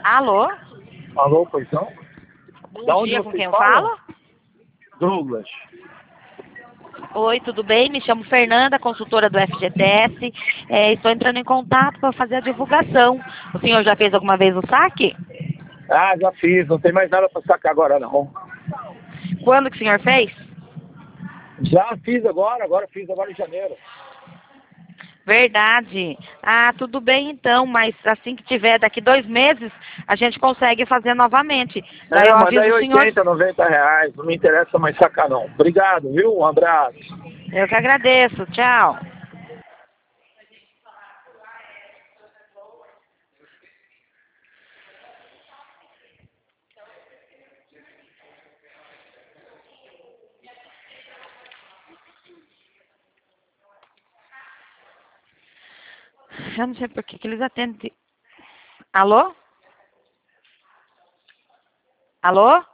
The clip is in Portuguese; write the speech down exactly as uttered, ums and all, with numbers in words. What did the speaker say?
Alô? Alô, pois não? Bom Da onde dia, com você quem eu fala? falo? Douglas. Oi, tudo bem? Me chamo Fernanda, consultora do F G T S. É, estou entrando em contato para fazer a divulgação. O senhor já fez alguma vez o saque? Ah, já fiz, não tem mais nada para sacar agora não. Quando que o senhor fez? Já fiz agora, agora fiz agora em janeiro. Verdade. Ah, tudo bem então, mas assim que tiver, daqui dois meses, a gente consegue fazer novamente. Daí É, eu mas aviso aí o senhor. oitenta, noventa reais, não me interessa mais sacar não. Obrigado, viu? Um abraço. Eu que agradeço. Tchau. Eu não sei por que que eles atendem. Alô? Alô?